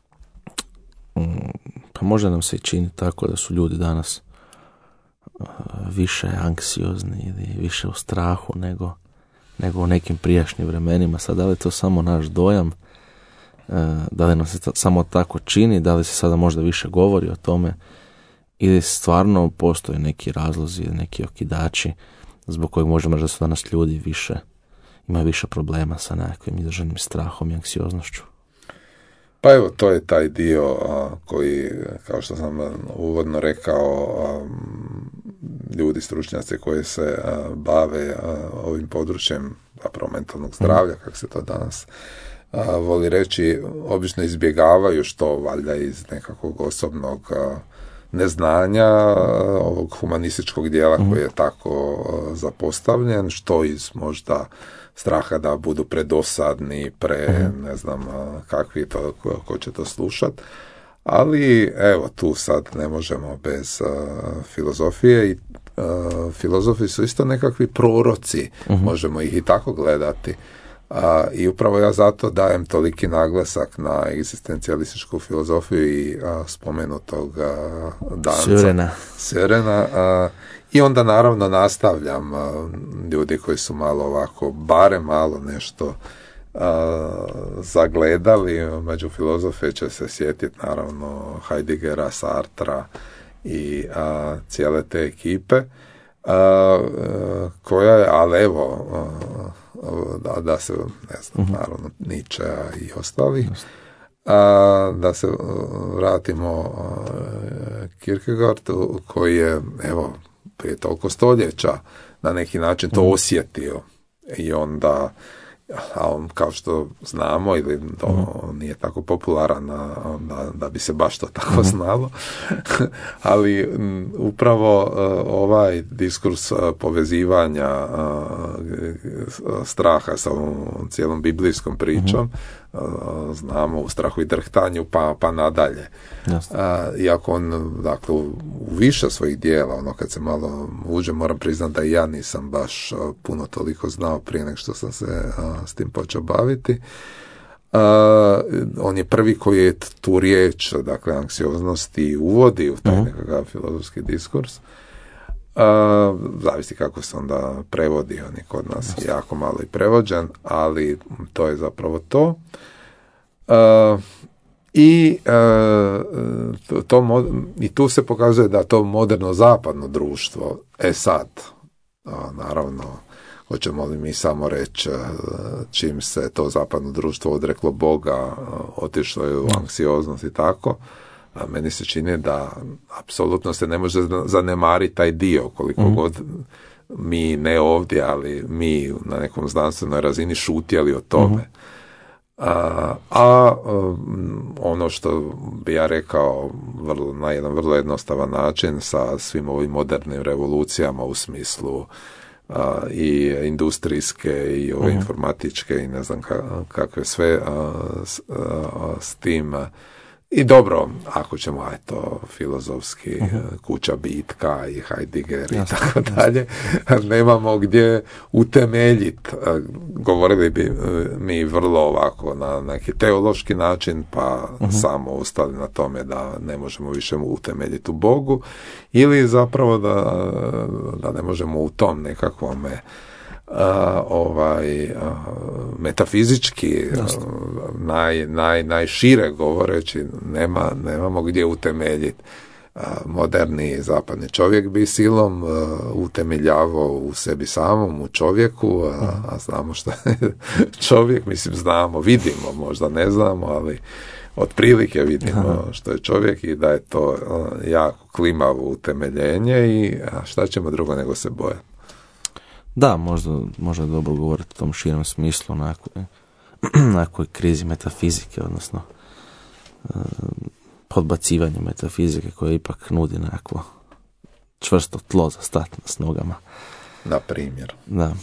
pa možda nam se i čini tako da su ljudi danas a, više anksiozni ili više u strahu nego nego u nekim prijašnjim vremenima. Sad, da li je to samo naš dojam, da li nam se samo tako čini, da li se sada možda više govori o tome, ili stvarno postoje neki razlozi, neki okidači zbog kojeg možemo reći da su danas ljudi više, imaju više problema sa nekakvim izraženim strahom i anksioznošću. Pa evo, to je taj dio a, koji, kao što sam uvodno rekao, a, ljudi, stručnjaci koji se a, bave a, ovim područjem zapravo mentalnog zdravlja, kako se to danas a, voli reći, obično izbjegavaju, što valjda iz nekakvog osobnog a, neznanja a, ovog humanističkog dijela mm. koji je tako a, zapostavljen, što iz možda straha da budu predosadni, pre, uh-huh. ne znam kakvi to, ko, ko će to slušat. Ali, evo, tu sad ne možemo bez uh, filozofije i uh, filozofi su isto nekakvi proroci, uh-huh. možemo ih i tako gledati. Uh, I upravo ja zato dajem toliki naglasak na egzistencijalističku filozofiju i uh, spomenutog uh, danca. Sörena. Sörena. Uh, I onda naravno nastavljam uh, ljudi koji su malo ovako, barem malo nešto uh, zagledali. Među filozofe će se sjetiti naravno Heideggera, Sartra i uh, cijele te ekipe. a, koja je, ali evo, da, da se, ne znam, uh-huh. naravno, Nietzschea i ostalih, a, da se vratimo Kierkegaardu, koji je, evo, prije toliko stoljeća na neki način to uh-huh. osjetio i onda, a on, kao što znamo, ili to uh-huh. nije tako popularan da, da bi se baš to tako uh-huh. znalo, ali m, upravo uh, ovaj diskurs uh, povezivanja uh, straha sa ovom cijelom biblijskom pričom, uh-huh. uh, znamo u Strahu i drhtanju pa, pa nadalje. Uh, iako on, dakle, u, u više svojih dijela, ono kad se malo uđe, moram priznati da i ja nisam baš uh, puno toliko znao prije nego što sam se uh, s tim počeo baviti. Uh, on je prvi koji je tu riječ, dakle, anksioznosti uvodi u taj uh-huh. nekakav filozofski diskurs. Uh, zavisi kako se onda prevodi, on je kod nas uh-huh. jako malo i prevođen, ali to je zapravo to. Uh, i, uh, to, to, i tu se pokazuje da to moderno zapadno društvo, e sad, uh, naravno, hoćemo li mi samo reći čim se to zapadno društvo odreklo Boga, otišlo je u anksioznost i tako, a meni se čini da apsolutno se ne može zanemariti taj dio, koliko mm. god mi, ne ovdje, ali mi na nekom znanstvenoj razini šutjeli o tome. Mm. A, a ono što bi ja rekao vrlo, na jedan vrlo jednostavan način sa svim ovim modernim revolucijama u smislu Uh, i industrijske i ove uh-huh. informatičke i ne znam ka, kakve sve uh, s, uh, s tim uh, i dobro, ako ćemo eto filozofski uh-huh. kuća bitka i Heidegger i jasne, tako dalje, nemamo gdje utemeljiti. Uh, govorili bi uh, mi vrlo ovako na neki teološki način, pa uh-huh. samo ostali na tome da ne možemo više utemeljiti u Bogu, ili zapravo da, da ne možemo u tom nekakvome uh, ovaj, uh, metafizički uh, naj, naj, najšire govoreći nema, nemamo gdje utemeljiti. Uh, moderni zapadni čovjek bi silom uh, utemeljavao u sebi samom, u čovjeku, uh, a znamo što je čovjek, mislim znamo, vidimo, možda ne znamo, ali otprilike vidimo Aha. što je čovjek i da je to jako klimavo utemeljenje i šta ćemo drugo nego se bojati. Da, možda, možda je dobro govoriti o tom širom smislu, nekoj, nekoj krizi metafizike, odnosno podbacivanju metafizike koje ipak nudi nekako čvrsto tlo za stati s nogama. Na primjer. Da.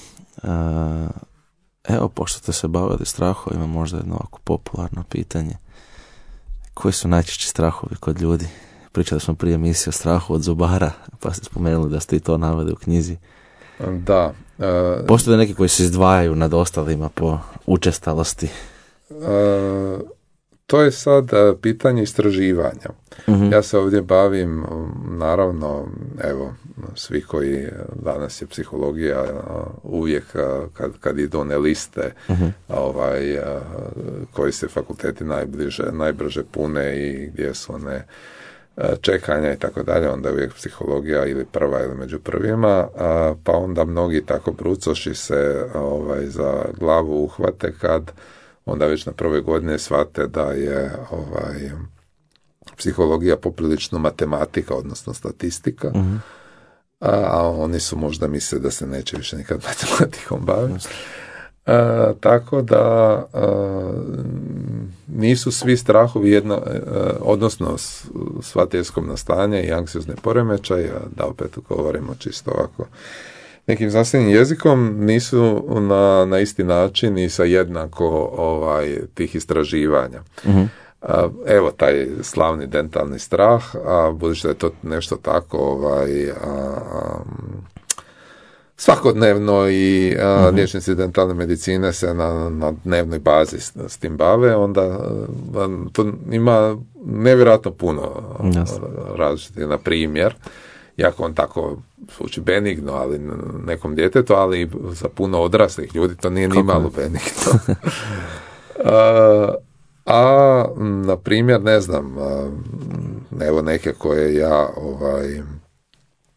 Evo, pošto ste se bavili strahovima, možda jedno ovako popularno pitanje. Koji su najčešći strahovi kod ljudi? Pričali smo prije emisije o strahu od zubara, pa ste spomenuli da ste i to naveli u knjizi. Da. E, Postoje neki koji se izdvajaju nad ostalima po učestalosti? E, to je sad pitanje istraživanja. Uh-huh. Ja se ovdje bavim, naravno, evo, svi koji, danas je psihologija uvijek kad, kad idu one liste uh-huh. ovaj, koji se fakulteti najbliže, najbrže pune i gdje su one čekanja i tako dalje, onda je uvijek psihologija ili prva ili među prvima, a, pa onda mnogi tako brucoši se ovaj, za glavu uhvate kad onda već na prvoj godine shvate da je ovaj, psihologija poprilično matematika, odnosno statistika, uh-huh. a, a oni su možda misle da se neće više nikad matematikom baviti. A, tako da a, nisu svi strahovi jedno, a, odnosno sva tjeskovna stanja i anksiozne poremećaje, da opet govorimo čisto ovako nekim znanstvenim jezikom, nisu na, na isti način i sa jednako ovaj, tih istraživanja. Uh-huh. A, evo taj slavni dentalni strah, a budući da je to nešto tako ovaj, a, a, svakodnevno i a, uh-huh. liječnici dentalne medicine se na, na dnevnoj bazi s, s tim bave, onda a, to ima nevjerojatno puno yes. različitih, na primjer, jako on tako zvuči benigno, ali nekom djetetu, ali za puno odraslih ljudi to nije ni malo benigno. a, a, na primjer, ne znam, a, evo neke koje ja ovaj,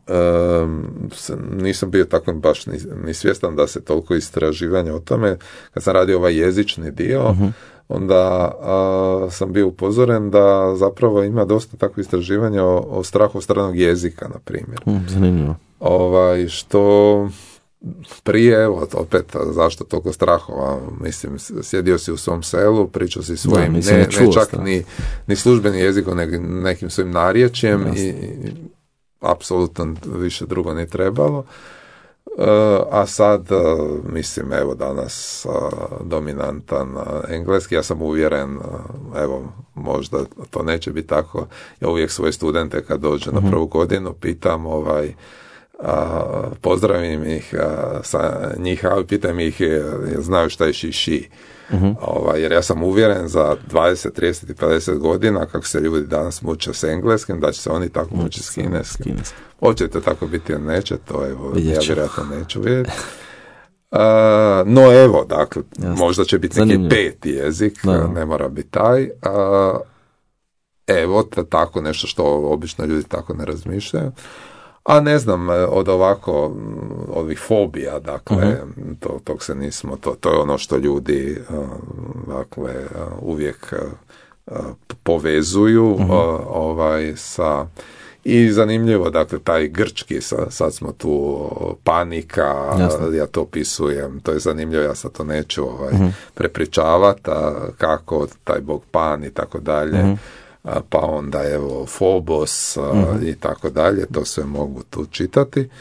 um, nisam bio tako baš ni, ni svjestan da se toliko istraživanja o tome. Kad sam radio ovaj jezični dio, uh-huh. onda a, sam bio upozoren da zapravo ima dosta takvih istraživanja o, o strahu stranog jezika, na primjer. Mm, zanimljivo. Ovaj, što prije, evo, opet, zašto toliko strahova? Mislim, sjedio si u svom selu, pričao si svojim, da, ne, ne čak ni, ni službeni jezikom, ne, nekim svojim narječjem i, i apsolutno više drugo ne trebalo. Uh, a sad, uh, mislim, evo danas uh, dominantan uh, engleski, ja sam uvjeren, uh, evo, možda to neće biti tako, ja uvijek svoje studente kad dođe uh-huh. na prvu godinu pitam, ovaj, uh, pozdravim ih uh, sa njih, ali pitam ih, uh, znaju šta je šiši. Uh-huh. Ovaj, jer ja sam uvjeren za dvadeset, trideset i pedeset godina, kako se ljudi danas muče s engleskim, da će se oni tako mučiti s kineskim. Hoćete tako biti ili neće, to evo, ja vjerojatno neću vidjeti. Uh, no evo, dakle, jasne. Možda će biti neki zanimljivo. Peti jezik, da. Ne mora biti taj. Uh, evo, tako nešto što obično ljudi tako ne razmišljaju. A ne znam, od ovako, ovih fobija, dakle, uh-huh. to, tog se nismo, to, to je ono što ljudi, uh, dakle, uh, uvijek uh, povezuju, uh-huh. uh, ovaj, sa, i zanimljivo, dakle, taj grčki, sa, sad smo tu, panika, jasne. Ja to opisujem, to je zanimljivo, ja sad to neću ovaj, uh-huh. prepričavati, kako taj bog Pan i tako dalje, uh-huh. pa onda evo Phobos uh-huh. i tako dalje, to sve mogu tu čitati. E,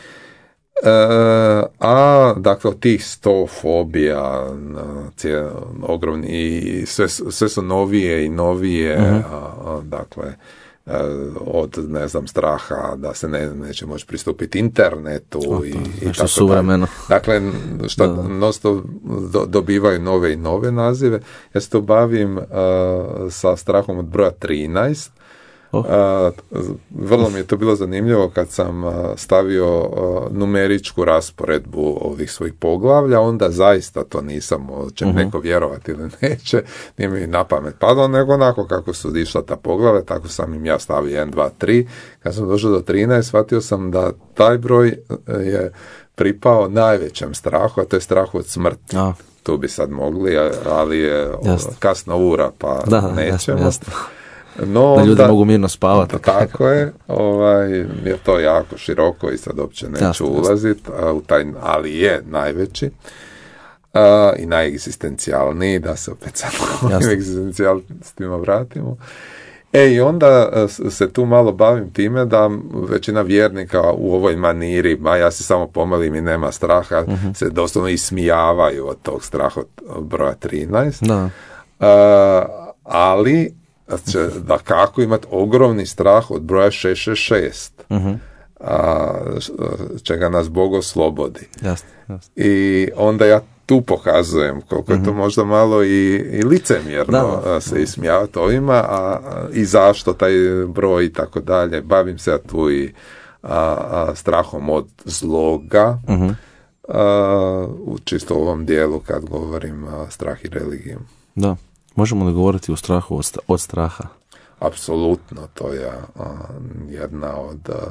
a dakle od tih sto fobija cije, ogromni i sve, sve su novije i novije, uh-huh. a, a, dakle od, ne znam, straha da se ne, neće moći pristupiti internetu o, i, i tako suvremeno. Dakle, što nosto do, dobivaju nove i nove nazive. Ja se to bavim uh, sa strahom od broja trinaest. Oh. Uh, vrlo mi je to bilo zanimljivo kad sam uh, stavio uh, numeričku rasporedbu ovih svojih poglavlja, onda zaista to nisam, će uh-huh. neko vjerovati ili neće, nije mi na pamet padalo, nego onako kako su išla ta poglavlja, tako sam im ja stavio jedan, dva, tri. Kad sam došao do trinaest, shvatio sam da taj broj je pripao najvećem strahu, a to je strah od smrti. Oh. Tu bi sad mogli, ali je jasne. Kasna ura, pa da, nećemo. Jasne, jasne. No, da ljudi onda, mogu mirno spavati. Tako je, ovaj, jer to jako široko i sad uopće neću jasne, ulaziti, u taj, ali je najveći a, i najegzistencijalniji, da se opet sad ovim egzistencijalistima vratimo. E i onda se tu malo bavim time da većina vjernika u ovoj maniri, ma ja se samo pomalim i nema straha, uh-huh. se doslovno ismijavaju od tog straha od broja trinaest. Da. A, ali će da kako imati ogromni strah od broja šest šest šest, uh-huh. a, čega nas Bog oslobodi. Jasne, jasne. I onda ja tu pokazujem koliko uh-huh. je to možda malo i, i licemjerno da, se ismijavati ovima, a, i zašto taj broj i tako dalje. Bavim se ja tu i a, a, strahom od zloga, uh-huh. a, u čisto ovom dijelu kad govorim a, strah i religiju. Da. Možemo li govoriti o strahu od, od straha? Apsolutno, to je a, jedna od a,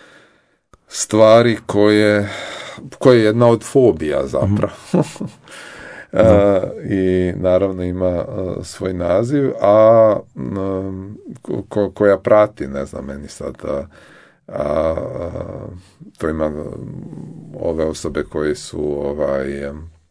stvari koje, koje je jedna od fobija zapravo. Mm-hmm. a, I naravno ima a, svoj naziv, a, a ko, koja prati, ne znam, meni sad, a, a, to ima ove osobe koje su ovaj...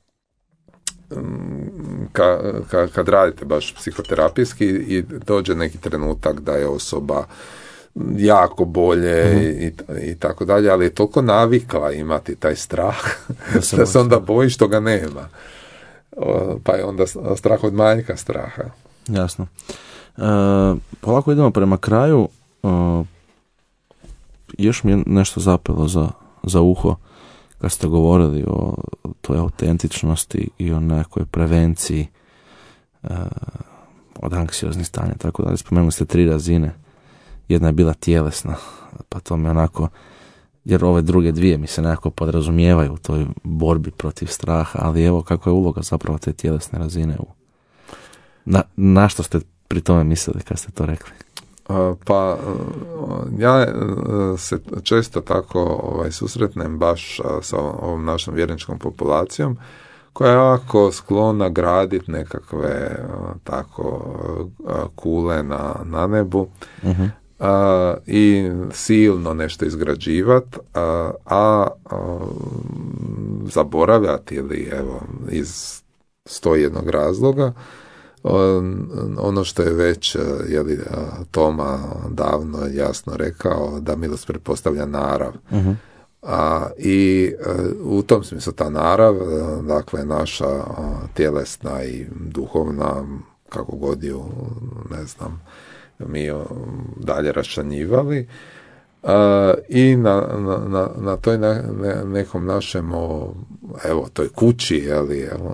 Ka, ka, kad radite baš psihoterapijski i dođe neki trenutak da je osoba jako bolje mm-hmm. i, i tako dalje, ali je toliko navikla imati taj strah da se, da se onda boji što ga nema. Pa je onda strah od manjka straha. Jasno. E, polako idemo prema kraju. E, još mi je nešto zapelo za, za uho kad ste govorili o toj autentičnosti i o nekoj prevenciji uh, od anksioznih stanja, tako da spomenuli ste tri razine. Jedna je bila tjelesna, pa to me onako, jer ove druge dvije mi se nekako podrazumijevaju u toj borbi protiv straha, ali evo kako je uloga zapravo te tjelesne razine. U... Na, na što ste pri tome mislili kad ste to rekli? Pa ja se često tako ovaj, susretnem baš sa ovom našom vjerničkom populacijom koja je jako sklona graditi nekakve tako kule na, na nebu uh-huh. a, i silno nešto izgrađivati, a, a, a zaboravljati ili evo iz sto jednog razloga ono što je već jeli, Toma davno jasno rekao, da milost pretpostavlja narav. Uh-huh. A, i u tom smislu ta narav, dakle naša tjelesna i duhovna, kako god ju, ne znam, mi dalje raščlanjivali, a, i na, na, na toj ne, ne, nekom našem evo, toj kući, jeli, evo,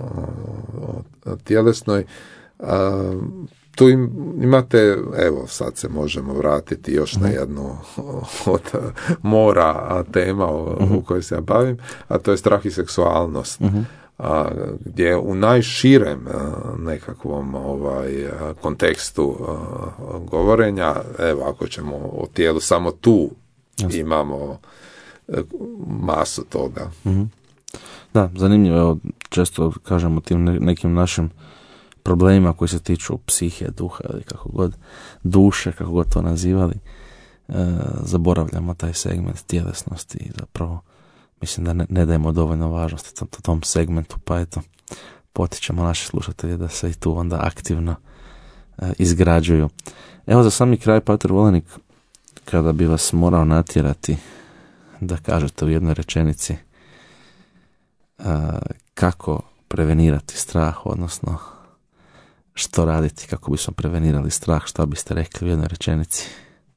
tjelesnoj, a, tu im, imate, evo sad se možemo vratiti još na jednu od mora tema uh-huh. u kojoj se ja bavim, a to je strah i seksualnost, uh-huh. a, gdje u najširem a, nekakvom ovaj, a, kontekstu a, govorenja, evo ako ćemo o tijelu samo tu yes. imamo a, masu toga. Uh-huh. Da, zanimljivo, evo, često kažemo tim nekim našim problemima koji se tiču psihije, duha ili kako god, duše, kako god to nazivali, e, zaboravljamo taj segment tjelesnosti i zapravo mislim da ne, ne dajemo dovoljno važnosti tom segmentu, pa eto, potičemo naše slušatelje da se i tu onda aktivno e, izgrađuju. Evo za sami kraj, Pater Volenik, kada bi vas morao natjerati da kažete u jednoj rečenici e, kako prevenirati strah, odnosno što raditi kako bismo prevenirali strah, što biste rekli u jednoj rečenici?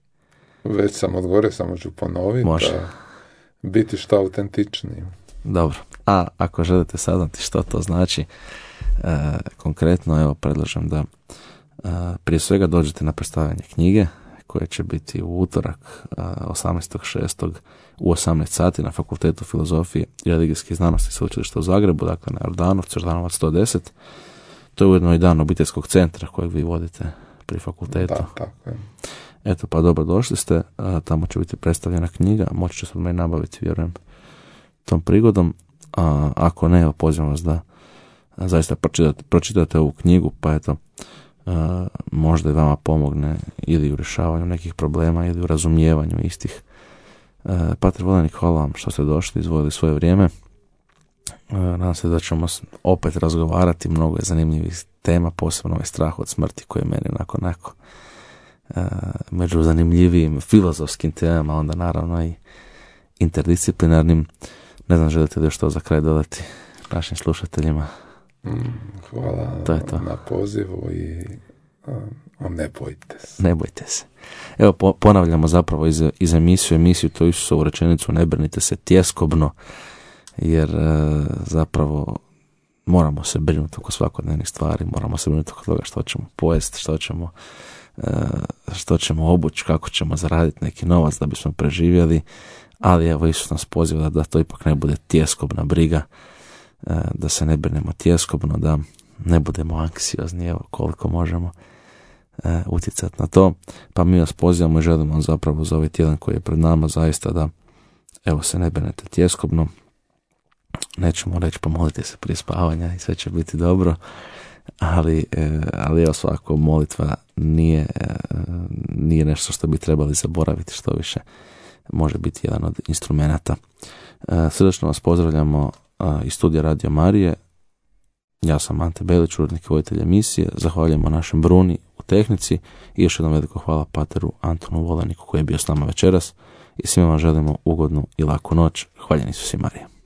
Već sam odgovorio, samo ću ponoviti. Može. Da biti što autentičniji. Dobro. A ako želite saznati što to znači, e, konkretno, evo, predlažem da e, prije svega dođete na predstavljanje knjige koje će biti u utorak e, osamnaestog šestog u osamnaest sati na Fakultetu filozofije i religijskih znanosti Sveučilišta u Zagrebu, dakle na Jordanovcu, Jordanovac sto deset. To je ujedno i dan obiteljskog centra kojeg vi vodite pri fakultetu. Da, tako je. Eto, pa dobro došli ste, a, tamo će biti predstavljena knjiga, moći će se od mene nabaviti, vjerujem, tom prigodom, a ako ne, evo, pozivam vas da a, zaista pročitate, pročitate ovu knjigu, pa eto, a, možda i vama pomogne ili u rješavanju nekih problema ili u razumijevanju istih. A, Pater Volenik, hvala vam što ste došli, izvojili svoje vrijeme. Nadam se da ćemo opet razgovarati, mnogo je zanimljivih tema, posebno ovaj strah od smrti koji je meni onako, onako uh, među zanimljivijim filozofskim temama, onda naravno i interdisciplinarnim. Ne znam, želite li još to za kraj dodati našim slušateljima? Mm, hvala to je to. Na pozivu i uh, ne bojte se. Ne bojte se. Evo, po, ponavljamo zapravo iz, iz emisiju, emisiju to Isusovu rečenicu, ne brinite se tjeskobno, jer e, zapravo moramo se brinuti oko svakodnevnih stvari, moramo se brinuti oko toga što ćemo pojesti, što ćemo, e, što ćemo obući, kako ćemo zaraditi neki novac da bismo preživjeli, ali evo Isus nas poziva da, da to ipak ne bude tjeskobna briga, e, da se ne brinemo tjeskobno, da ne budemo anksiozni, evo koliko možemo e, utjecati na to, pa mi vas pozivamo i želimo zapravo za ovaj tjedan koji je pred nama zaista da evo se ne brinete tjeskobno. Nećemo reći pomolite se prije spavanja i sve će biti dobro, ali, ali evo svako molitva nije, nije nešto što bi trebali zaboraviti, što više može biti jedan od instrumenata. Srdačno vas pozdravljamo iz studija Radio Marije. Ja sam Ante Belić, urednik i voditelj emisije. Zahvaljujemo našem Bruni u tehnici i još jednom veliko hvala Pateru Antonu Voleniku koji je bio s nama večeras i svima vam želimo ugodnu i laku noć. Hvaljeni su si Marija.